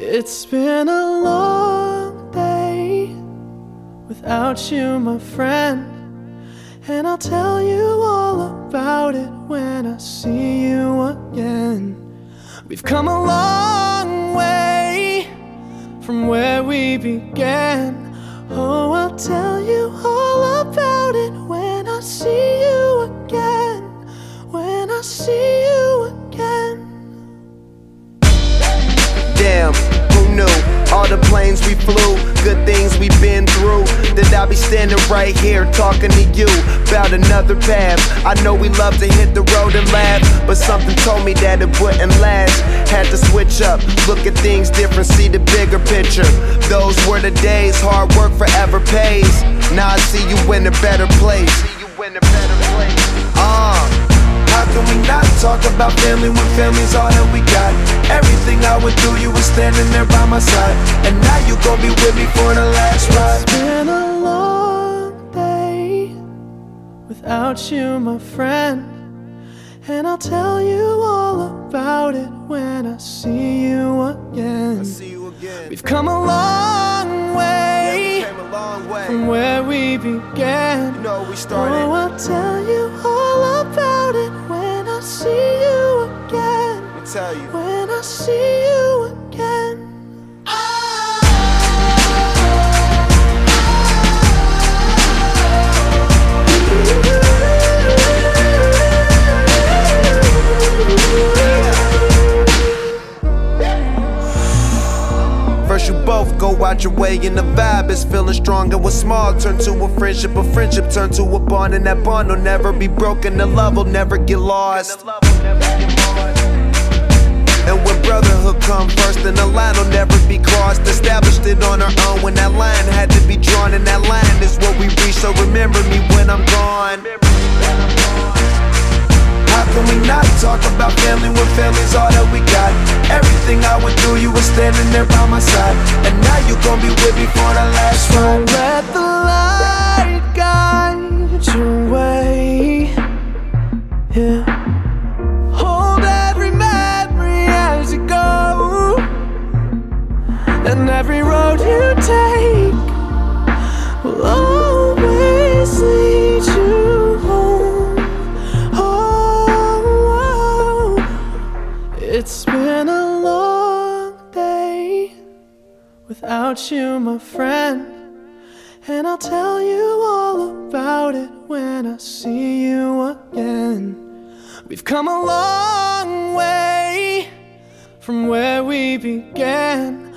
It's been a long day without you, my friend, and I'll tell you all about it when I see you again. We've come a long way from where we began. Oh, I'll tell you all about it when I see you again. When I see you again. Damn, who knew? All the planes we flew, good things we've been through, that I'll be standing right here talking to you about another path. I know we love to hit the road and laugh, but something told me that it wouldn't last. Had to switch up, look at things different, see the bigger picture. Those were the days, hard work forever pays. Now I see you in a better place. How can we not talk about family when family's all that we got? Everything I went through, you were standing there by my side, and now you gon' be with me for the last ride. It's been a long day without you, my friend, and I'll tell you all about it when I see you again. We've come a long way, from where we began. You know we started. Oh, I'll tell you all about it when I see you again. Let me tell you. When I see you again. First you both go out your way and the vibe is feeling strong, and what's small turn to a friendship turn to a bond, and that bond will never be broken, the love will never get lost. And when brotherhood come first, then the line will never be crossed. Established it on our own when that line had to be drawn, and that line is what we reach, so remember me when I'm gone. How can we not talk about family when family's all that we got? Everything I went through, you were standing there by my side, and now you gon' be with me for the last ride. Don't let the light guide your way. Yeah. Hold every memory as you go, and every road you take will always lead you home. It's been a long day without you, my friend, and I'll tell you all about it when I see you again. We've come a long way from where we began.